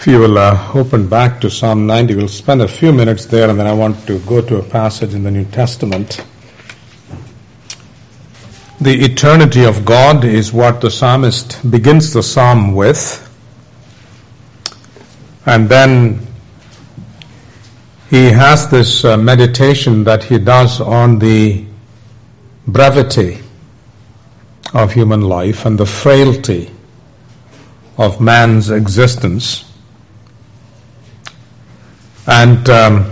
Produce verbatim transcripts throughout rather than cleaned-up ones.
If you will uh, open back to Psalm ninety, we'll spend a few minutes there, and then I want to go to a passage in the New Testament. The eternity of God is what the psalmist begins the psalm with. And then he has this uh, meditation that he does on the brevity of human life and the frailty of man's existence. And um,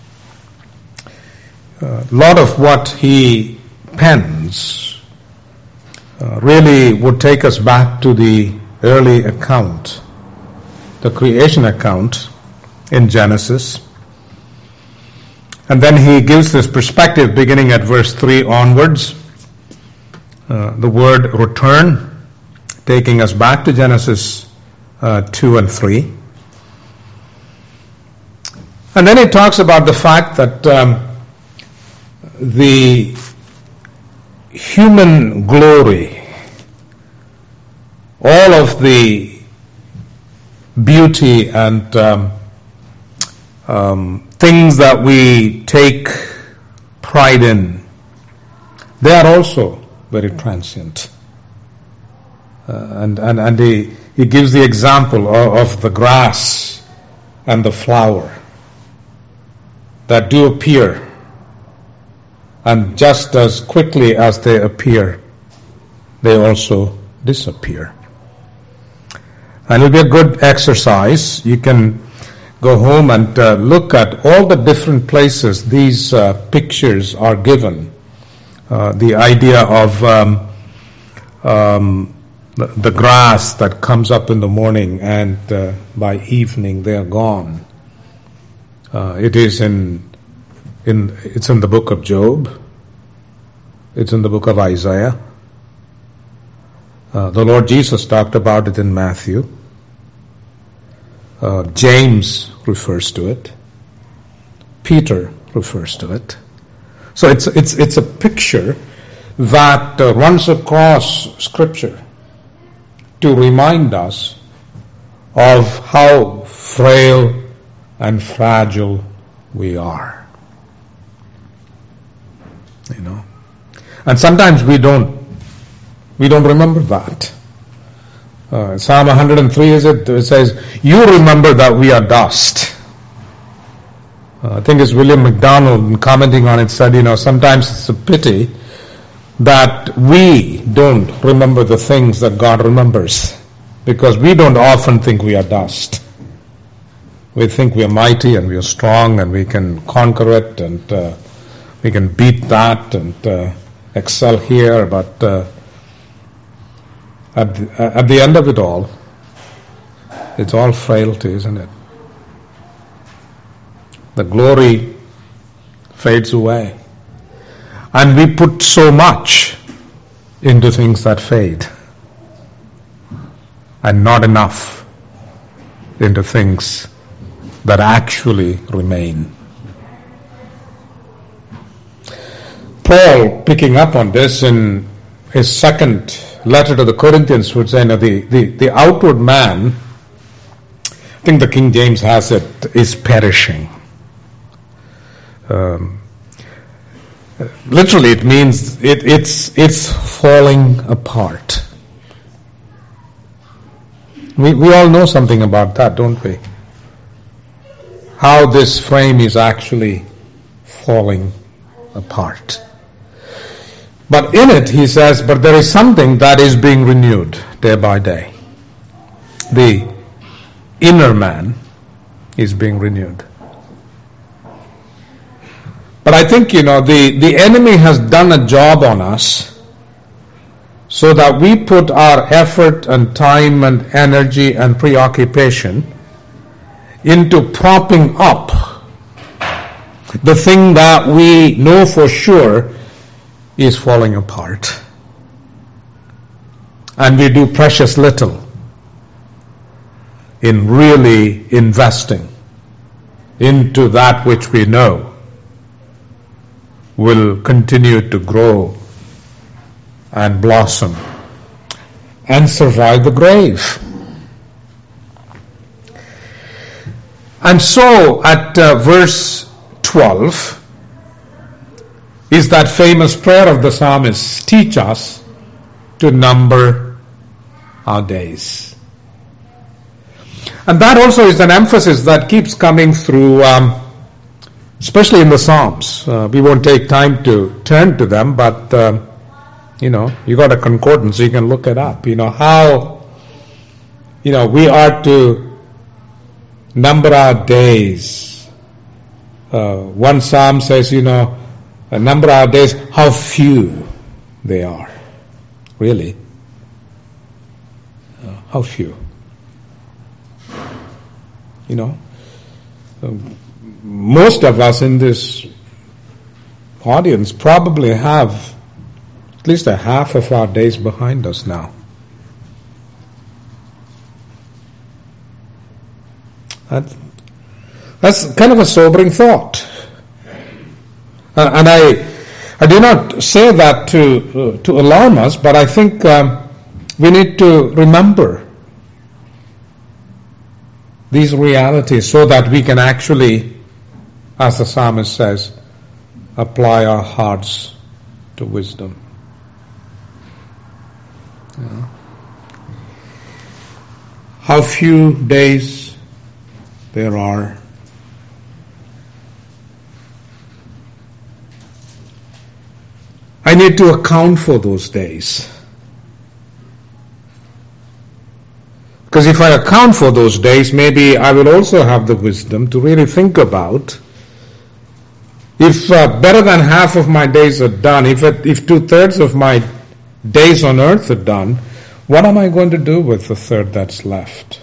a lot of what he pens uh, really would take us back to the early account, the creation account in Genesis. And then he gives this perspective beginning at verse three onwards. Uh, the word return, taking us back to Genesis uh, two and three. And then he talks about the fact that um, the human glory, all of the beauty and um, um, things that we take pride in, they are also very transient. Uh, and and, and he, he gives the example of, of the grass and the flower that do appear, and just as quickly as they appear, they also disappear. And it'll be a good exercise. You can go home and uh, look at all the different places these uh, pictures are given. Uh, the idea of um, um, the, the grass that comes up in the morning and uh, by evening they are gone. Uh, it is in, in, it's in the book of Job. It's in the book of Isaiah. Uh, the Lord Jesus talked about it in Matthew. Uh, James refers to it. Peter refers to it. So it's it's it's a picture that uh, runs across Scripture to remind us of how frail and fragile we are. You know. And sometimes we don't we don't remember that. Uh, Psalm one hundred three is it? It says, "You remember that we are dust." Uh, I think it's William MacDonald commenting on it said, you know, sometimes it's a pity that we don't remember the things that God remembers, because we don't often think we are dust. We think we are mighty and we are strong and we can conquer it and uh, we can beat that and uh, excel here, but uh, at, the, at the end of it all, it's all frailty, isn't it? The glory fades away. And we put so much into things that fade, and not enough into things that actually remain. Paul, picking up on this in his second letter to the Corinthians, would say, no, the, the, the outward man, I think the King James has it, is perishing. Um, literally it means it, it's it's falling apart. We we all know something about that, don't we? How this frame is actually falling apart. But in it, he says, but there is something that is being renewed day by day. The inner man is being renewed. But I think, you know, the, the enemy has done a job on us so that we put our effort and time and energy and preoccupation into propping up the thing that we know for sure is falling apart. And we do precious little in really investing into that which we know will continue to grow and blossom and survive the grave. And so at uh, verse twelve is that famous prayer of the psalmist, teach us to number our days. And that also is an emphasis that keeps coming through, um, especially in the Psalms. Uh, we won't take time to turn to them, but, uh, you know, you got a concordance, so you can look it up. You know, how, you know, we are to number our days. Uh, one Psalm says, you know, uh, number our days, how few they are. Really. Uh, how few. You know, um, most of us in this audience probably have at least a half of our days behind us now. That, that's kind of a sobering thought. Uh, and I I do not say that to uh, to alarm us, but I think um, we need to remember these realities so that we can actually, as the psalmist says, apply our hearts to wisdom. Yeah. How few days there are. I need to account for those days. Because if I account for those days, maybe I will also have the wisdom to really think about, if uh, better than half of my days are done, if it, if two-thirds of my days on earth are done, what am I going to do with the third that's left?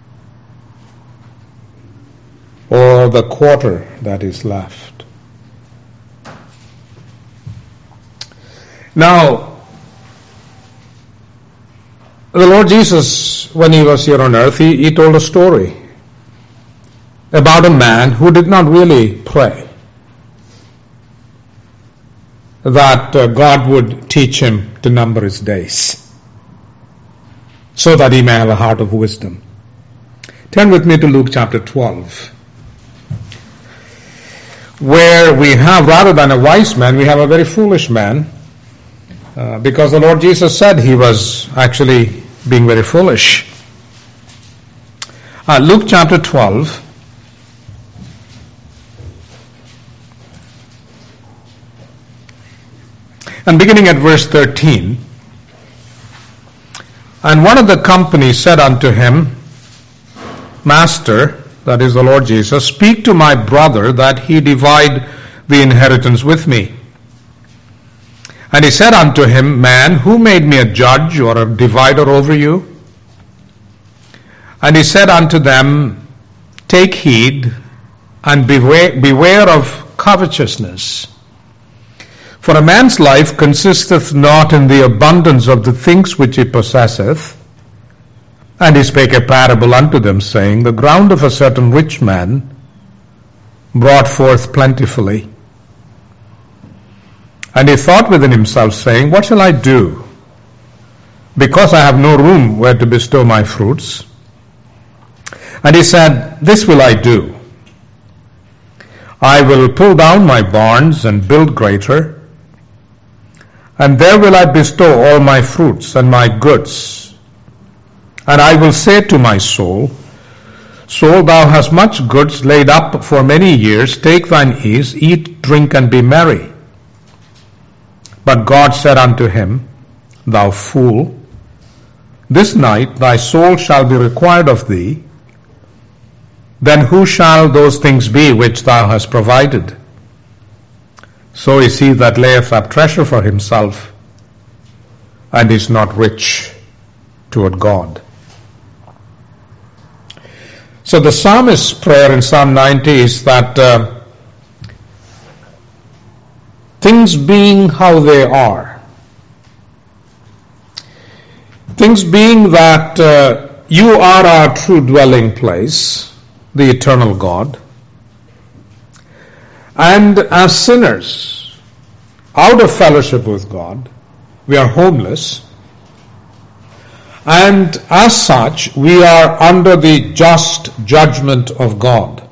Or the quarter that is left? Now, the Lord Jesus, when he was here on earth, he, he told a story about a man who did not really pray that uh, God would teach him to number his days so that he may have a heart of wisdom. Turn with me to Luke chapter twelve, where we have, rather than a wise man, we have a very foolish man, uh, because the Lord Jesus said he was actually being very foolish. Uh, Luke chapter twelve. And beginning at verse thirteen. And one of the company said unto him, Master, that is the Lord Jesus, speak to my brother that he divide the inheritance with me. And he said unto him, Man, who made me a judge or a divider over you? And he said unto them, Take heed and beware, beware of covetousness. For a man's life consisteth not in the abundance of the things which he possesseth. And he spake a parable unto them, saying, The ground of a certain rich man brought forth plentifully. And he thought within himself, saying, What shall I do? Because I have no room where to bestow my fruits. And he said, This will I do. I will pull down my barns and build greater, and there will I bestow all my fruits and my goods. And I will say to my soul, Soul, thou hast much goods laid up for many years. Take thine ease, eat, drink, and be merry. But God said unto him, Thou fool, this night thy soul shall be required of thee. Then who shall those things be which thou hast provided? So is he that layeth up treasure for himself, and is not rich toward God. So the psalmist's prayer in Psalm ninety is that uh, things being how they are, things being that uh, you are our true dwelling place, the eternal God, and as sinners, out of fellowship with God, we are homeless, And as such, we are under the just judgment of God.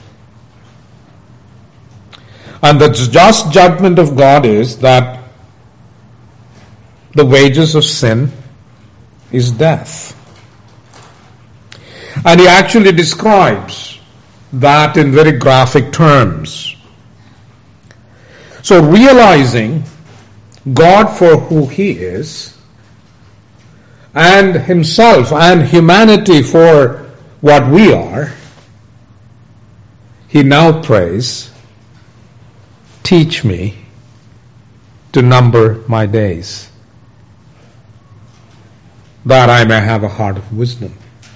And the just judgment of God is that the wages of sin is death. And he actually describes that in very graphic terms. So realizing God for who he is, and himself and humanity for what we are, he now prays, teach me to number my days, that I may have a heart of wisdom.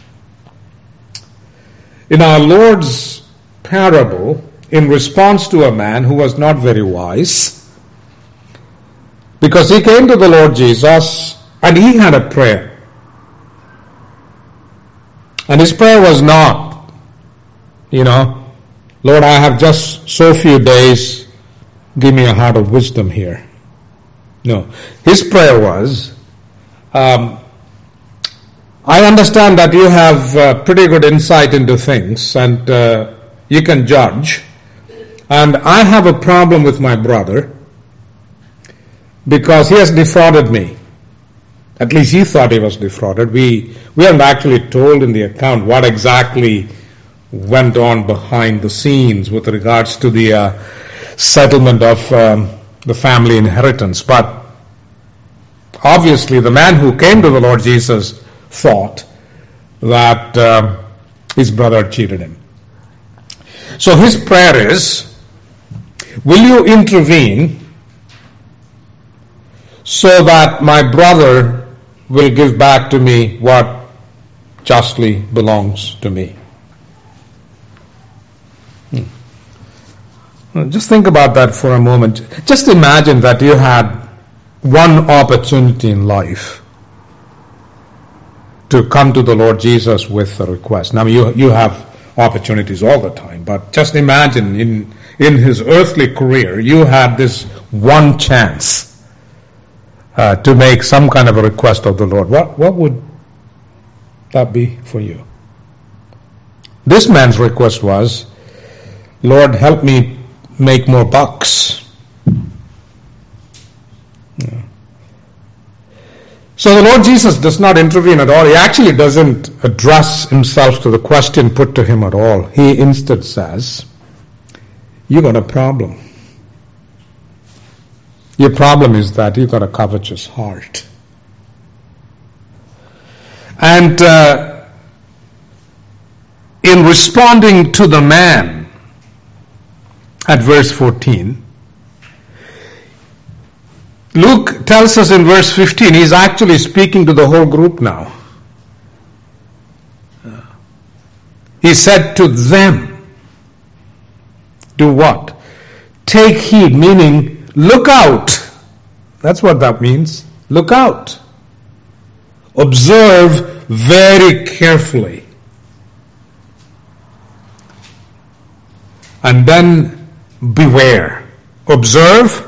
In our Lord's parable, in response to a man who was not very wise, because he came to the Lord Jesus and he had a prayer. And his prayer was not, you know, Lord, I have just so few days, give me a heart of wisdom here. No. His prayer was, um, I understand that you have uh, pretty good insight into things and uh, you can judge. And I have a problem with my brother because he has defrauded me. At least he thought he was defrauded. We we haven't actually told in the account what exactly went on behind the scenes with regards to the uh, settlement of um, the family inheritance. But obviously the man who came to the Lord Jesus thought that uh, his brother cheated him. So his prayer is, will you intervene so that my brother will give back to me what justly belongs to me? Hmm. Just think about that for a moment. Just imagine that you had one opportunity in life to come to the Lord Jesus with a request. Now you you have opportunities all the time, but just imagine in in his earthly career you had this one chance uh, to make some kind of a request of the Lord. What what would that be for you? This man's request was, Lord, help me make more bucks. Yeah. So the Lord Jesus does not intervene at all. He actually doesn't address himself to the question put to him at all. He instead says, you got a problem. Your problem is that you got a covetous heart. And uh, in responding to the man at verse fourteen, Luke tells us in verse fifteen, he's actually speaking to the whole group now. He said to them, do what? Take heed, meaning look out. That's what that means. Look out. Observe very carefully. And then beware. Observe.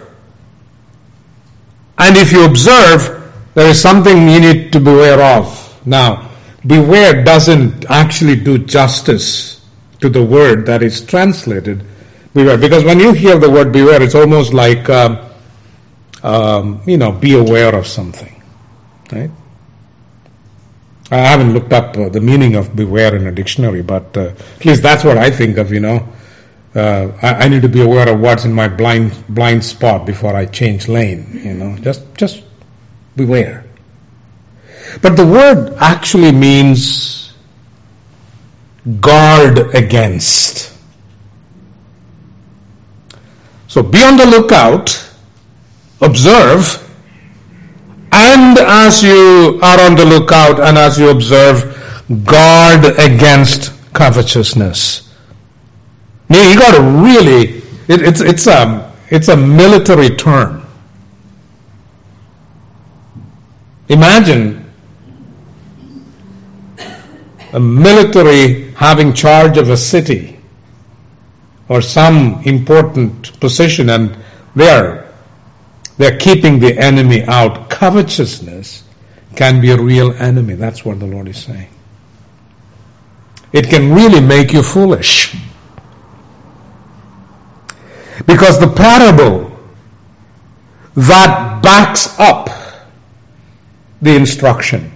And if you observe, there is something you need to beware of. Now, beware doesn't actually do justice to the word that is translated beware. Because when you hear the word beware, it's almost like, um, um, you know, be aware of something. Right? I haven't looked up uh, the meaning of beware in a dictionary, but uh, at least that's what I think of, you know. Uh, I, I need to be aware of what's in my blind blind spot before I change lane, you know. Just just beware. But the word actually means guard against. So be on the lookout, observe, and as you are on the lookout and as you observe, guard against covetousness. Now, you got to really, it, it's it's a it's a military term. Imagine a military having charge of a city or some important position, and they're they're keeping the enemy out. Covetousness can be a real enemy. That's what the Lord is saying. It can really make you foolish. Because the parable that backs up the instruction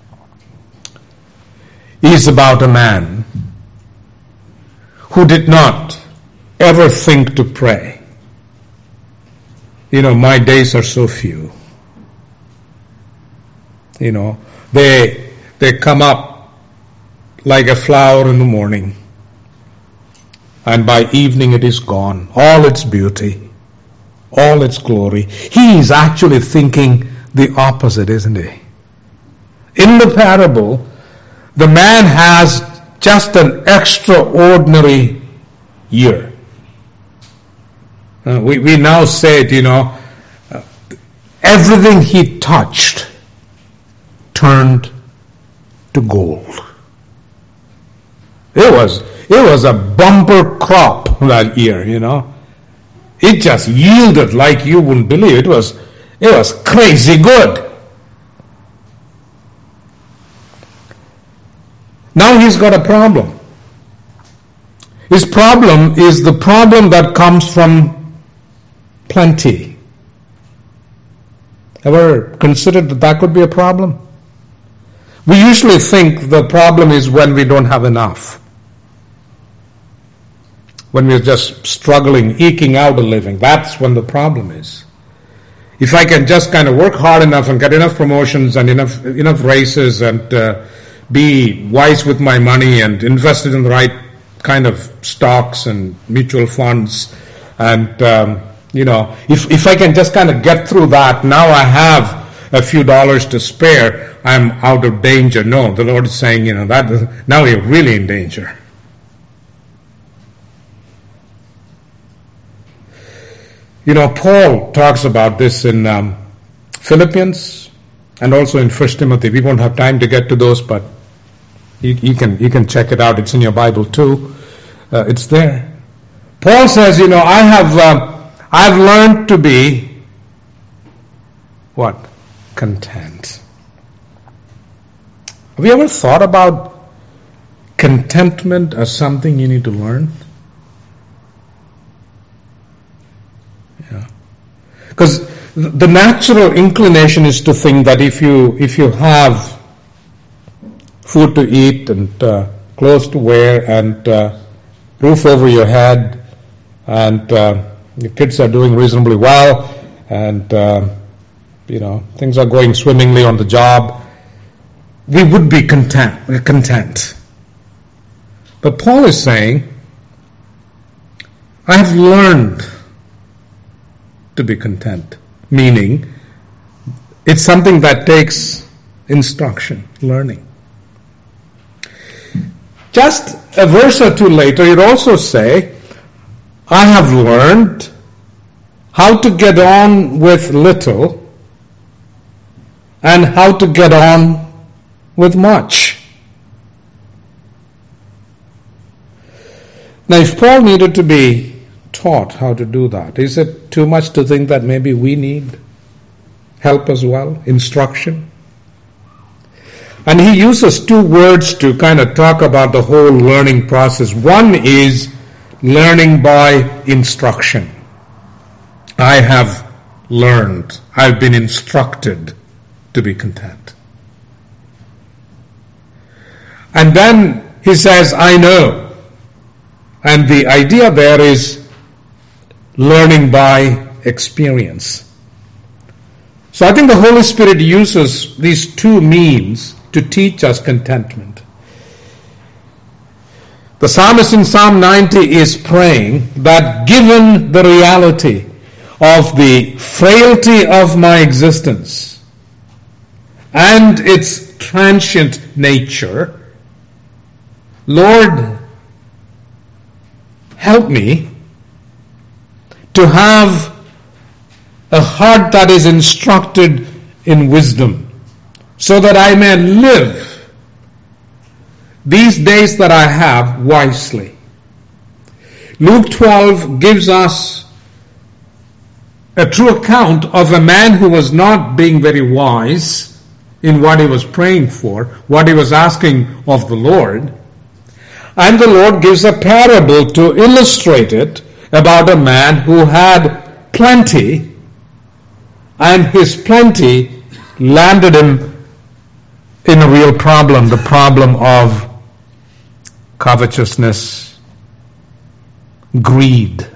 is about a man who did not ever think to pray. You know, my days are so few. You know, they they come up like a flower in the morning, and by evening it is gone. All its beauty, all its glory. He is actually thinking the opposite, isn't he? In the parable, the man has just an extraordinary year. Uh, we, we now say it, you know, uh, everything he touched turned to gold. It was, it was a bumper crop that year, you know. It just yielded like you wouldn't believe. It was, it was crazy good. Now he's got a problem. His problem is the problem that comes from plenty. Ever considered that that could be a problem? We usually think the problem is when we don't have enough. When we're just struggling, eking out a living. That's when the problem is. If I can just kind of work hard enough and get enough promotions and enough enough raises and uh, be wise with my money and invest it in the right kind of stocks and mutual funds, and um, you know, if if I can just kind of get through that, now I have a few dollars to spare, I'm out of danger. No, the Lord is saying, you know, that now you're really in danger. You know, Paul talks about this in um, Philippians and also in First Timothy. We won't have time to get to those, but you, you can you can check it out. It's in your Bible too. Uh, it's there. Paul says, you know, I have uh, I've learned to be what? Content. Have you ever thought about contentment as something you need to learn? Yeah. Because the natural inclination is to think that if you if you have food to eat and uh, clothes to wear and uh, roof over your head and uh, your kids are doing reasonably well and uh, you know, things are going swimmingly on the job, we would be content. content. But Paul is saying, I have learned to be content. Meaning, it's something that takes instruction, learning. Just a verse or two later, it also say, I have learned how to get on with little and how to get on with much. Now, if Paul needed to be taught how to do that, is it too much to think that maybe we need help as well, instruction? And he uses two words to kind of talk about the whole learning process. One is learning by instruction. I have learned, I've been instructed to be content. And then he says, I know. And the idea there is learning by experience. So I think the Holy Spirit uses these two means to teach us contentment. The psalmist in Psalm ninety is praying that given the reality of the frailty of my existence and its transient nature, Lord, help me to have a heart that is instructed in wisdom, so that I may live these days that I have wisely. Luke twelve gives us a true account of a man who was not being very wise in what he was praying for, what he was asking of the Lord. And the Lord gives a parable to illustrate it about a man who had plenty, and his plenty landed him in a real problem, the problem of covetousness, greed.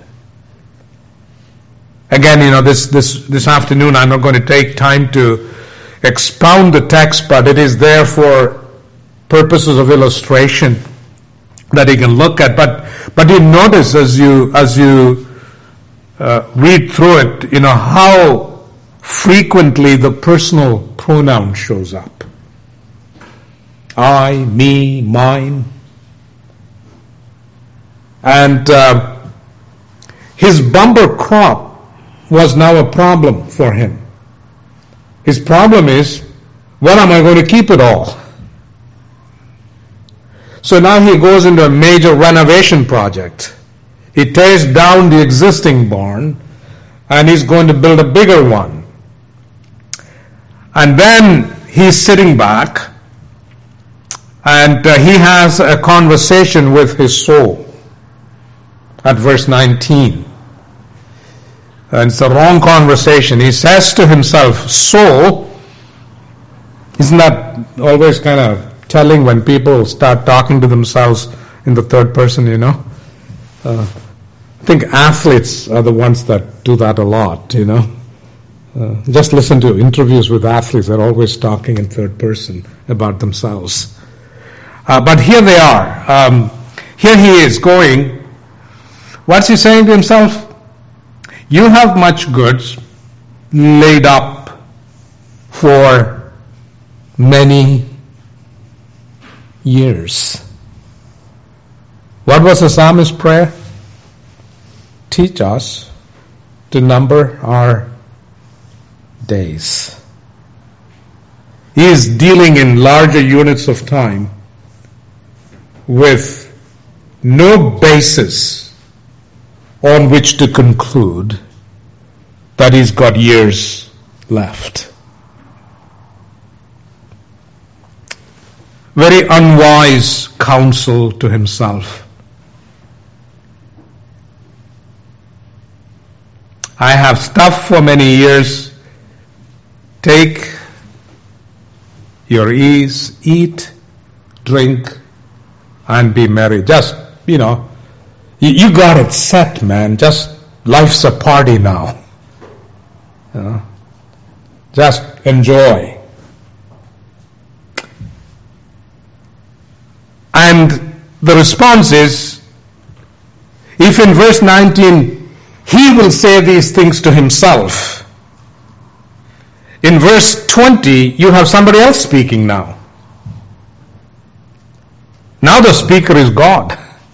Again, you know, this, this, this afternoon I'm not going to take time to expound the text, but it is there for purposes of illustration that you can look at. But but you notice as you as you uh, read through it, you know, how frequently the personal pronoun shows up. I, me, mine. And uh, his bumper crop was now a problem for him. His problem is, when am I going to keep it all? So now he goes into a major renovation project. He tears down the existing barn and he's going to build a bigger one. And then he's sitting back and uh, he has a conversation with his soul at verse nineteen. And it's the wrong conversation. He says to himself, soul, isn't that always kind of telling when people start talking to themselves in the third person, you know? Uh, I think athletes are the ones that do that a lot, you know? Uh, just listen to interviews with athletes. They're always talking in third person about themselves. Uh, but here they are. Um, here he is going. What's he saying to himself? You have much goods laid up for many years. What was the psalmist's prayer? Teach us to number our days. He is dealing in larger units of time with no basis on which to conclude that he's got years left. Very unwise counsel to himself. I have stuff for many years. Take your ease, eat, drink, and be merry. Just, you know, you, you got it set, man. Just, life's a party now. You know, just enjoy. And the response is, if in verse nineteen he will say these things to himself, in verse twenty you have somebody else speaking now. Now the speaker is God.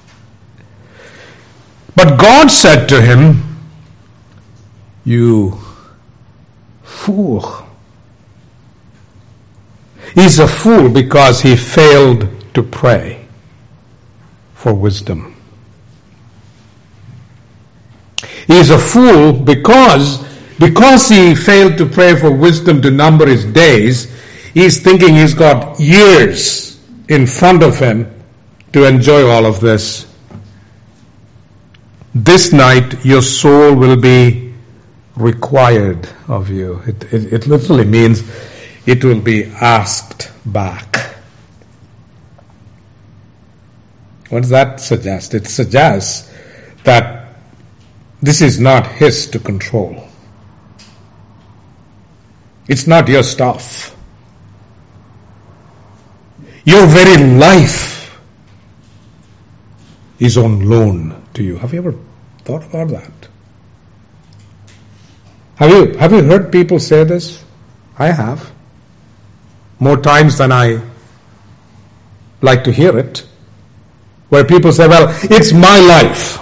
But God said to him, you fool. He's a fool because he failed to pray for wisdom. He's a fool because, because he failed to pray for wisdom to number his days, he's thinking he's got years in front of him to enjoy all of this. This night your soul will be required of you. It, it, it literally means it will be asked back. What does that suggest? It suggests that this is not his to control. It's not your stuff. Your very life is on loan to you. Have you ever thought about that? Have you have you heard people say this? I have. More times than I like to hear it. Where people say, well, it's my life.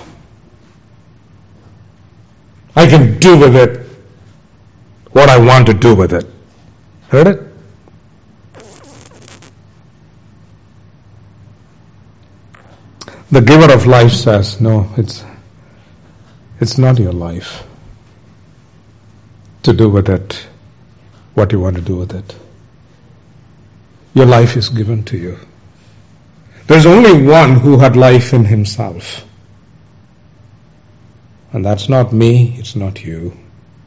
I can do with it what I want to do with it. Heard it? The giver of life says, no, it's it's not your life to do with it what you want to do with it. your life is given to you. There's only one who had life in himself. And that's not me, it's not you.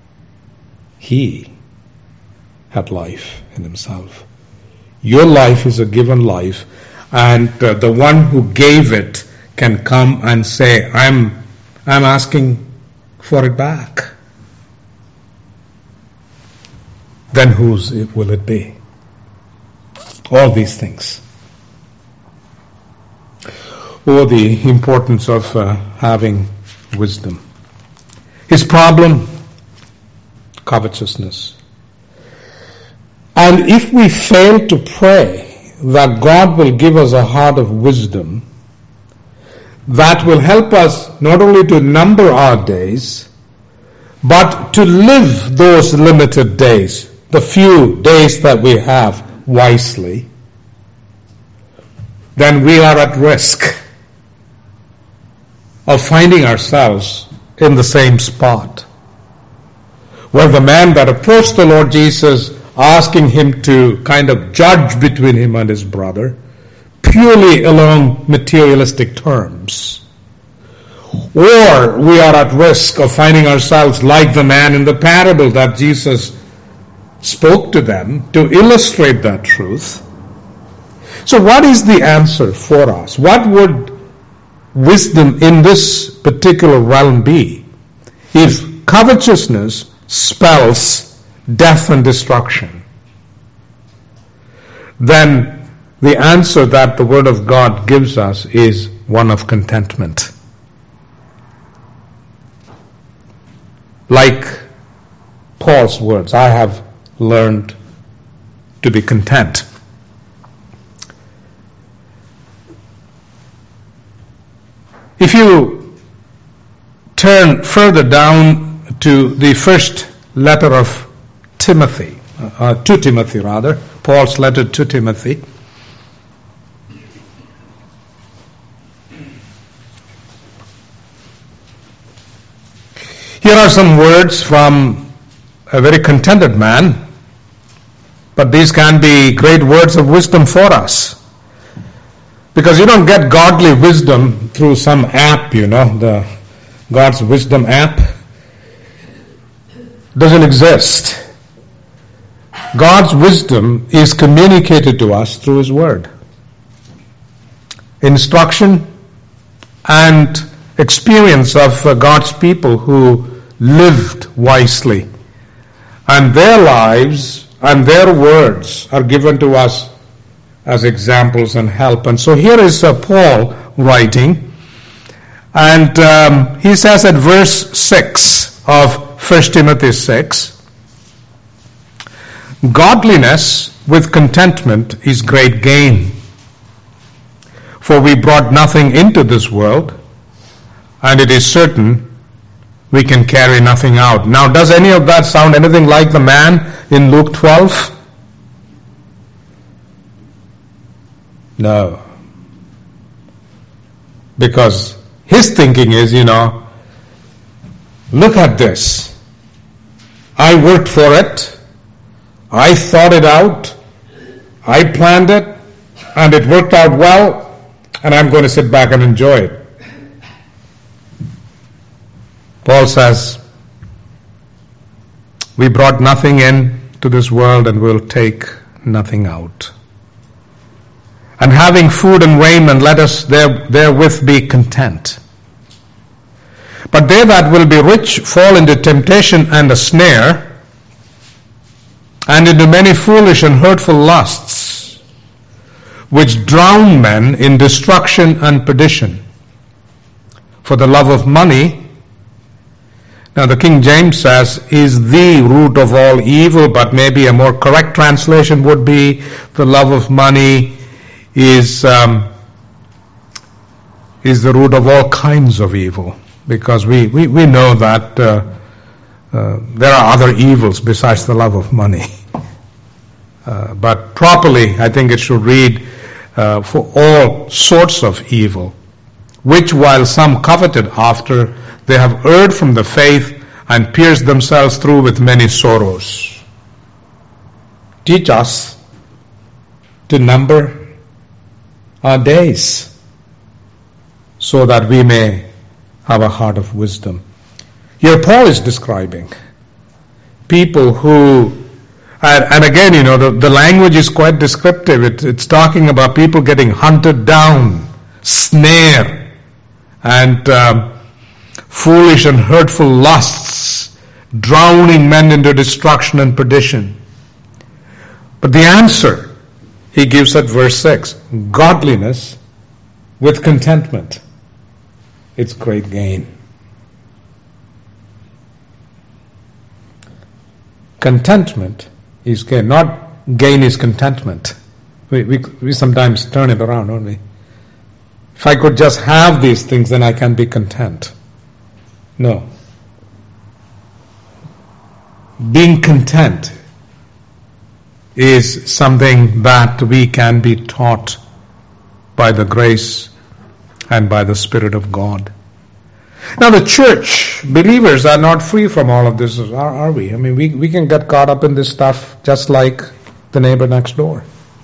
He had life in himself. Your life is a given life, and uh, the one who gave it can come and say, I'm, I'm asking for it back. Then whose will it be? All these things. Oh, the importance of uh, having wisdom. His problem, covetousness. And if we fail to pray that God will give us a heart of wisdom, that will help us not only to number our days, but to live those limited days, the few days that we have, wisely, then we are at risk of finding ourselves in the same spot, where the man that approached the Lord Jesus, asking him to kind of judge between him and his brother, purely along materialistic terms. Or we are at risk of finding ourselves like the man in the parable that Jesus spoke to them to illustrate that truth. So what is the answer for us? What would wisdom in this particular realm be? If covetousness spells death and destruction, then the answer that the Word of God gives us is one of contentment. Like Paul's words, I have learned to be content. If you turn further down to the first letter of Timothy, uh, to Timothy rather, Paul's letter to Timothy, here are some words from a very contented man, but these can be great words of wisdom for us. Because you don't get godly wisdom through some app, you know, the God's Wisdom app doesn't exist. God's wisdom is communicated to us through His Word. Instruction and experience of uh, God's people who lived wisely. And their lives and their words are given to us as examples and help. And so here is uh, Paul writing, and um, he says at verse six of First Timothy six, godliness with contentment is great gain. For we brought nothing into this world, and it is certain we can carry nothing out. Now, does any of that sound anything like the man in Luke twelve? No. Because his thinking is, you know, look at this. I worked for it. I thought it out. I planned it. And it worked out well. And I'm going to sit back and enjoy it. Paul says, we brought nothing in to this world and will take nothing out. And having food and raiment, let us there, therewith be content. But they that will be rich fall into temptation and a snare, and into many foolish and hurtful lusts, which drown men in destruction and perdition. For the love of money, now the King James says, is the root of all evil, but maybe a more correct translation would be, the love of money is um, is the root of all kinds of evil, because we, we, we know that uh, uh, there are other evils besides the love of money. Uh, but properly, I think it should read uh, for all sorts of evil, which while some coveted after, they have erred from the faith and pierced themselves through with many sorrows. Teach us to number our days so that we may have a heart of wisdom. Here Paul is describing people who, and, and again, you know, the, the language is quite descriptive. It, it's talking about people getting hunted down, snare, and um, foolish and hurtful lusts, drowning men into destruction and perdition. But the answer he gives at verse six, godliness with contentment, it's great gain. Contentment is gain, not gain is contentment. We, we, we sometimes turn it around, don't we? If I could just have these things, then I can be content. No. Being content is something that we can be taught by the grace and by the Spirit of God. Now the church, believers are not free from all of this, are, are we? I mean, we, we can get caught up in this stuff just like the neighbor next door.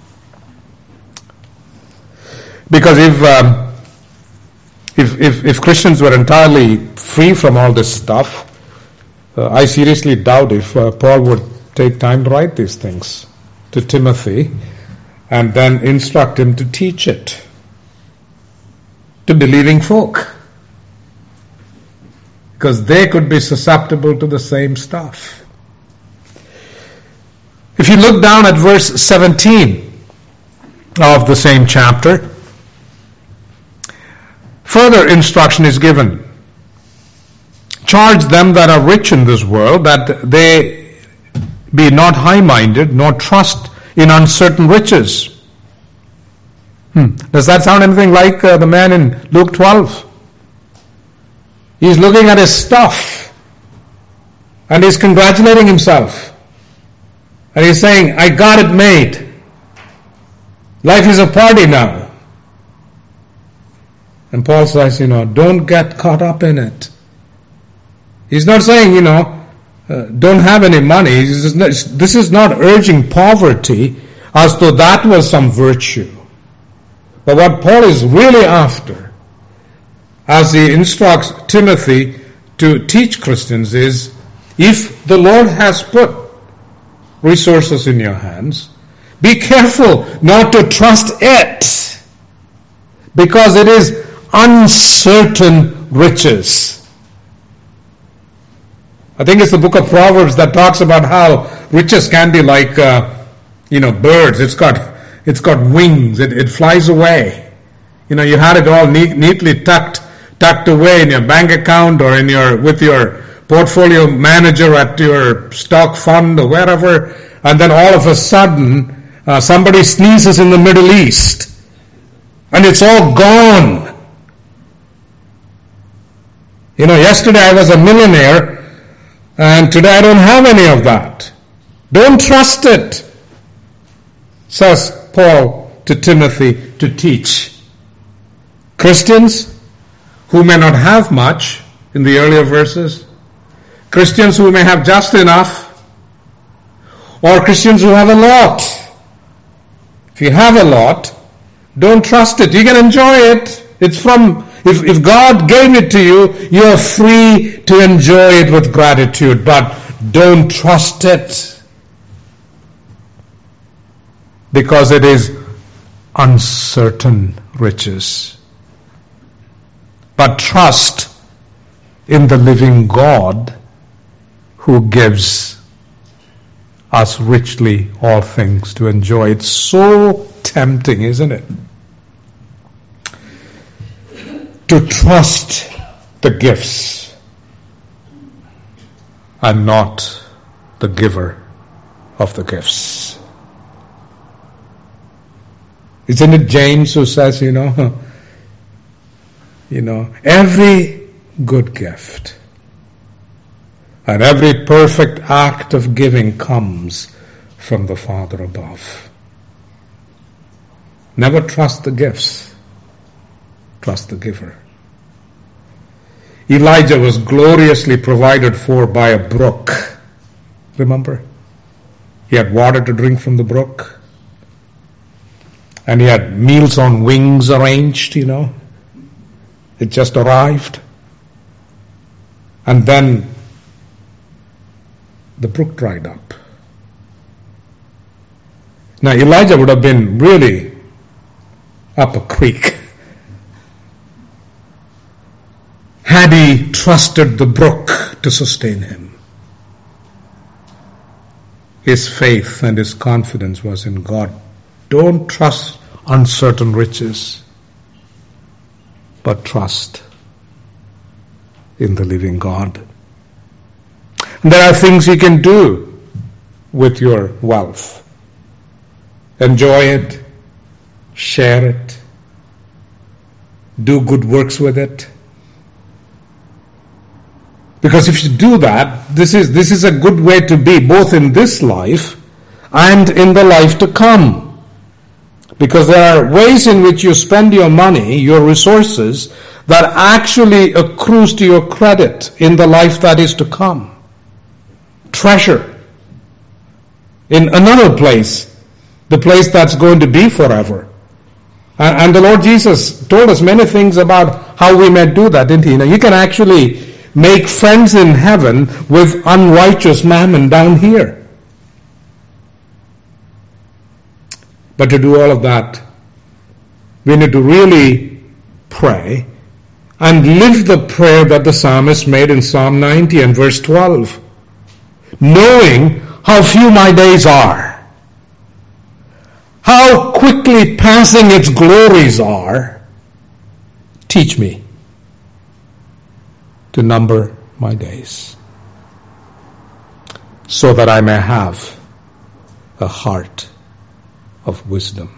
Because if, um, if, if, if Christians were entirely free from all this stuff, uh, I seriously doubt if uh, Paul would take time to write these things to Timothy and then instruct him to teach it to believing folk. Because they could be susceptible to the same stuff. If you look down at verse seventeen of the same chapter, further instruction is given. Charge them that are rich in this world, that they be not high-minded, nor trust in uncertain riches. Hmm. Does that sound anything like uh, the man in Luke twelve? He's looking at his stuff and he's congratulating himself. And he's saying, I got it made. Life is a party now. And Paul says, you know, don't get caught up in it. He's not saying, you know, uh, don't have any money. This is not urging poverty as though that was some virtue. But what Paul is really after, as he instructs Timothy to teach Christians, is if the Lord has put resources in your hands, be careful not to trust it, because it is uncertain riches. I think it's the book of Proverbs that talks about how riches can be like, uh, you know, birds. It's got it's got wings. It, it flies away. You know, you had it all neat, neatly tucked tucked away in your bank account or in your with your portfolio manager at your stock fund or wherever, and then all of a sudden uh, somebody sneezes in the Middle East and it's all gone. You know, yesterday I was a millionaire and today I don't have any of that. Don't trust it, says Paul to Timothy to teach. Christians who may not have much in the earlier verses, Christians who may have just enough, or Christians who have a lot. If you have a lot, don't trust it. You can enjoy it. It's from, if, if God gave it to you, you're free to enjoy it with gratitude, but don't trust it, because it is uncertain riches. But trust in the living God who gives us richly all things to enjoy. It's so tempting, isn't it? To trust the gifts and not the giver of the gifts. Isn't it James who says, you know, you know, every good gift and every perfect act of giving comes from the Father above. Never trust the gifts. Trust the giver. Elijah was gloriously provided for by a brook. Remember? He had water to drink from the brook. And he had meals on wings arranged, you know. It just arrived. And then the brook dried up. Now Elijah would have been really up a creek had he trusted the brook to sustain him. His faith and his confidence was in God. Don't trust uncertain riches, but trust in the living God. And there are things you can do with your wealth. Enjoy it, share it, do good works with it. Because if you do that, this is this is a good way to be, both in this life and in the life to come. Because there are ways in which you spend your money, your resources, that actually accrues to your credit in the life that is to come. Treasure in another place, the place that's going to be forever. And the Lord Jesus told us many things about how we may do that, didn't he? Now, you can actually make friends in heaven with unrighteous mammon down here. But to do all of that, we need to really pray and live the prayer that the psalmist made in Psalm ninety and verse twelve. Knowing how few my days are, how quickly passing its glories are, teach me to number my days, so that I may have a heart of wisdom.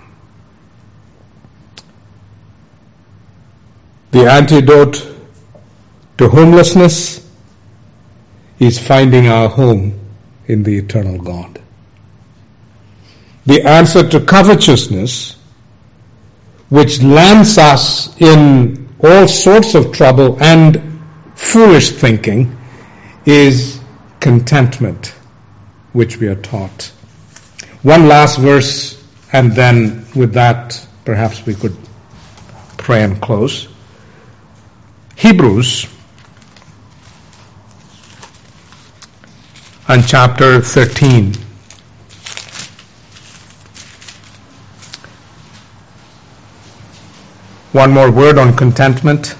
The antidote to homelessness is finding our home in the eternal God. The answer to covetousness, which lands us in all sorts of trouble and foolish thinking, is contentment, which we are taught. One last verse, and then with that, perhaps we could pray and close. Hebrews and chapter thirteen. One more word on contentment.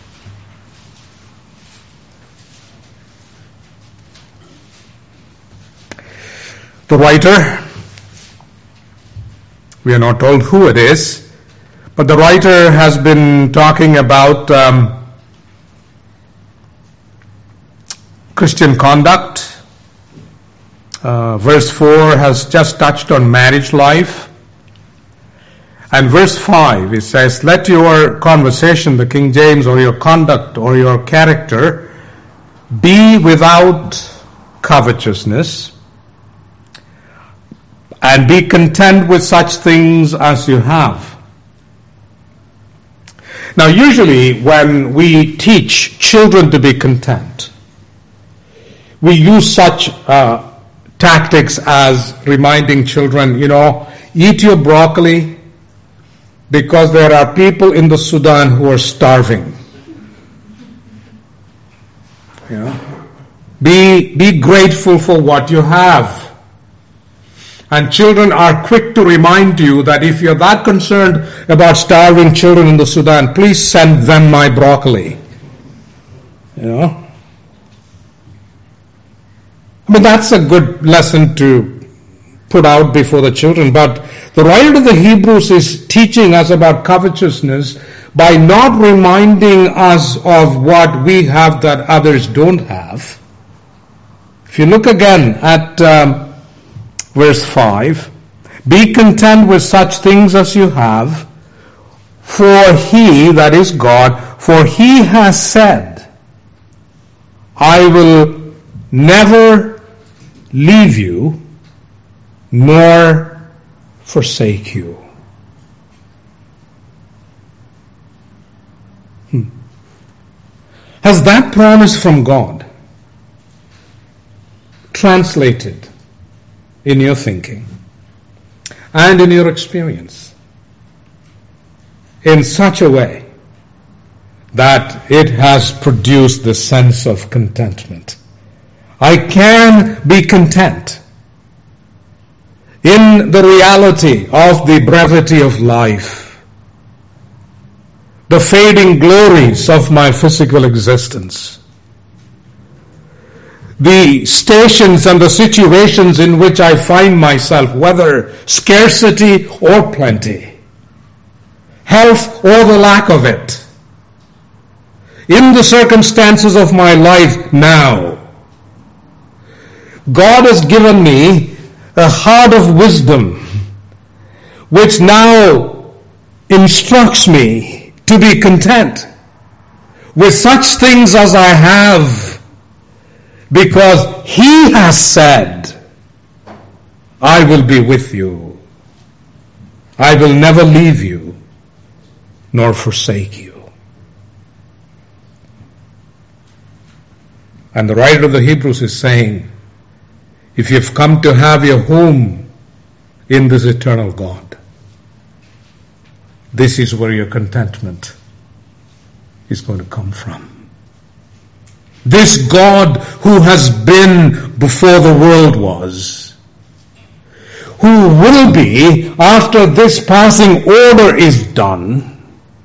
The writer, we are not told who it is, but the writer has been talking about um, Christian conduct. Uh, verse four has just touched on marriage life. And verse five, it says, let your conversation, the King James, or your conduct or your character be without covetousness, and be content with such things as you have. Now, usually when we teach children to be content, we use such uh, tactics as reminding children, you know, eat your broccoli because there are people in the Sudan who are starving. You know, be, be grateful for what you have. And children are quick to remind you that if you're that concerned about starving children in the Sudan, please send them my broccoli. You know? I mean, that's a good lesson to put out before the children. But the writer of the Hebrews is teaching us about covetousness by not reminding us of what we have that others don't have. If you look again at um, verse five, be content with such things as you have, for he, that is God, for he has said, I will never leave you nor forsake you. Hmm. Has that promise from God translated in your thinking and in your experience? in such a way that it has produced the sense of contentment. I can be content in the reality of the brevity of life, the fading glories of my physical existence, the stations and the situations in which I find myself, whether scarcity or plenty, health or the lack of it. In the circumstances of my life now, God has given me a heart of wisdom which now instructs me to be content with such things as I have, because He has said, I will be with you. I will never leave you nor forsake you. And the writer of the Hebrews is saying, if you've come to have your home in this eternal God, this is where your contentment is going to come from. This God who has been before the world was, who will be after this passing order is done,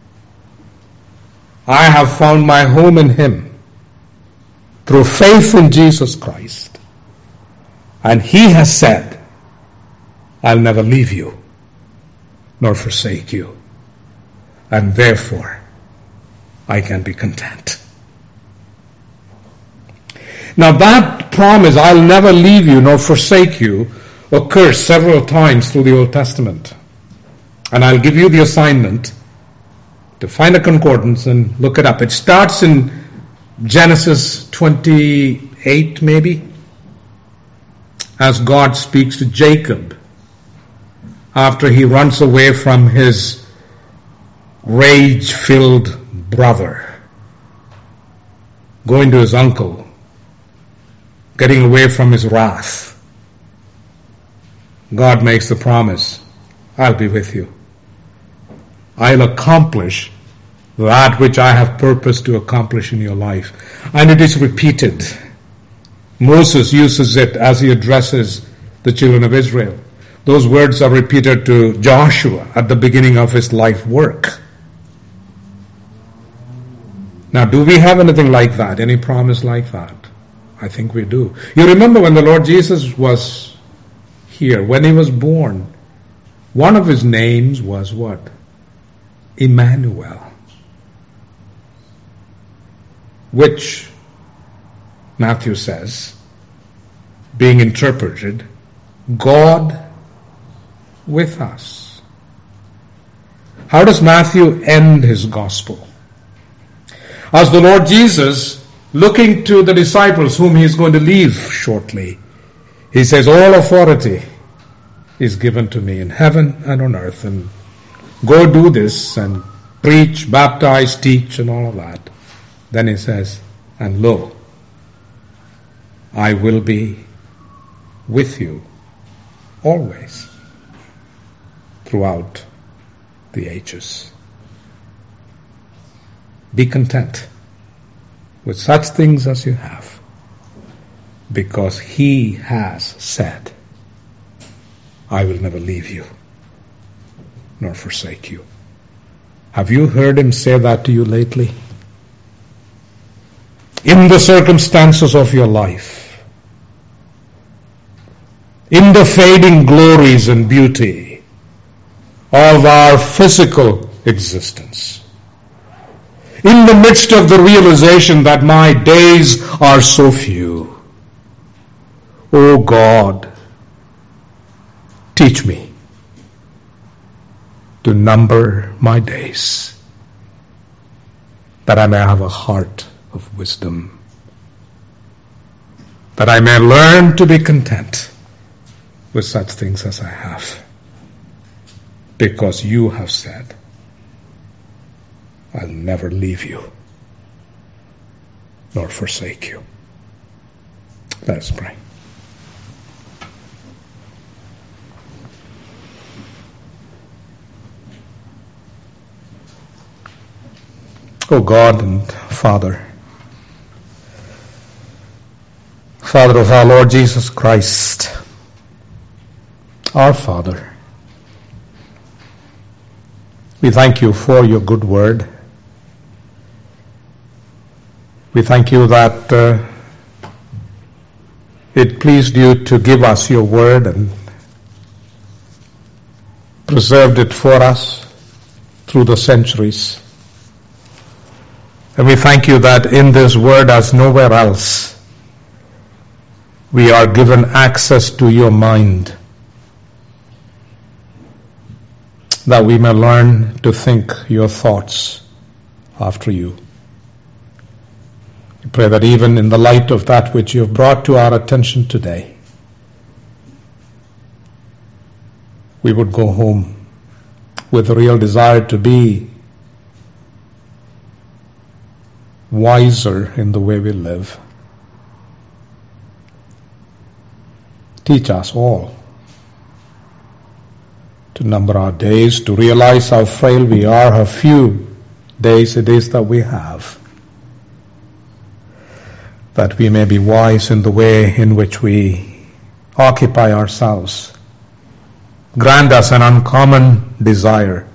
I have found my home in Him through faith in Jesus Christ. And He has said, I'll never leave you nor forsake you. And therefore, I can be content. Now that promise, I'll never leave you nor forsake you, occurs several times through the Old Testament. And I'll give you the assignment to find a concordance and look it up. It starts in Genesis twenty-eight, maybe, as God speaks to Jacob after he runs away from his rage-filled brother, going to his uncle, getting away from his wrath. God makes the promise, I'll be with you. I'll accomplish that which I have purposed to accomplish in your life. And it is repeated. Moses uses it as he addresses the children of Israel. Those words are repeated to Joshua at the beginning of his life work. Now, do we have anything like that? Any promise like that? I think we do. You remember when the Lord Jesus was here, when He was born, one of His names was what? Emmanuel. Which, Matthew says, being interpreted, God with us. How does Matthew end his gospel? As the Lord Jesus, looking to the disciples whom He is going to leave shortly, He says, all authority is given to me in heaven and on earth, and go do this and preach, baptize, teach, and all of that. Then He says, and lo, I will be with you always throughout the ages. Be content with such things as you have, because He has said, I will never leave you nor forsake you. Have you heard Him say that to you lately? In the circumstances of your life, in the fading glories and beauty of our physical existence, in the midst of the realization that my days are so few, oh God, teach me to number my days, that I may have a heart of wisdom, that I may learn to be content with such things as I have, because you have said, I'll never leave you nor forsake you. Let us pray. O God and Father, Father of our Lord Jesus Christ, our Father, we thank you for your good word. We thank you that uh, it pleased you to give us your word and preserved it for us through the centuries. And we thank you that in this word, as nowhere else, we are given access to your mind, that we may learn to think your thoughts after you. We pray that even in the light of that which you have brought to our attention today, we would go home with a real desire to be wiser in the way we live. Teach us all to number our days, to realize how frail we are, how few days it is that we have, that we may be wise in the way in which we occupy ourselves. Grant us an uncommon desire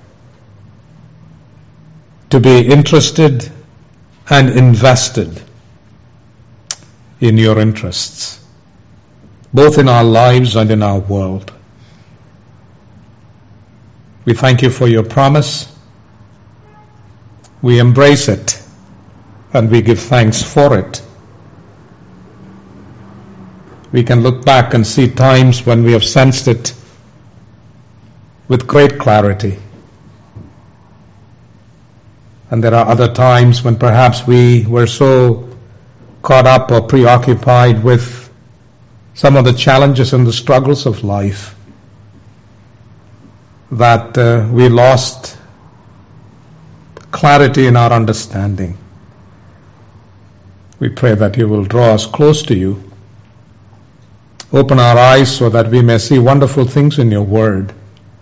to be interested and invested in your interests, both in our lives and in our world. We thank you for your promise. We embrace it and we give thanks for it. We can look back and see times when we have sensed it with great clarity. And there are other times when perhaps we were so caught up or preoccupied with some of the challenges and the struggles of life that uh, we lost clarity in our understanding. We pray that you will draw us close to you. Open our eyes so that we may see wonderful things in your word,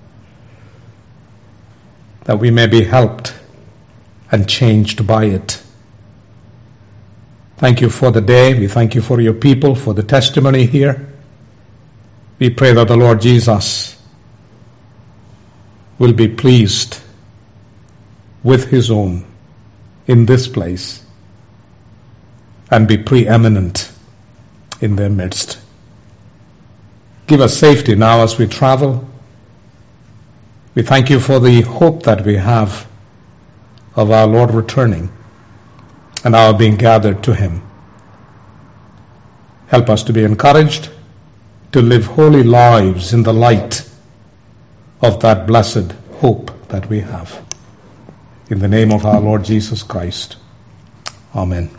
that we may be helped and changed by it. Thank you for the day. We thank you for your people, for the testimony here. We pray that the Lord Jesus will be pleased with his own in this place and be preeminent in their midst. Give us safety now as we travel. We thank you for the hope that we have of our Lord returning and our being gathered to him. Help us to be encouraged to live holy lives in the light of that blessed hope that we have. In the name of our Lord Jesus Christ. Amen.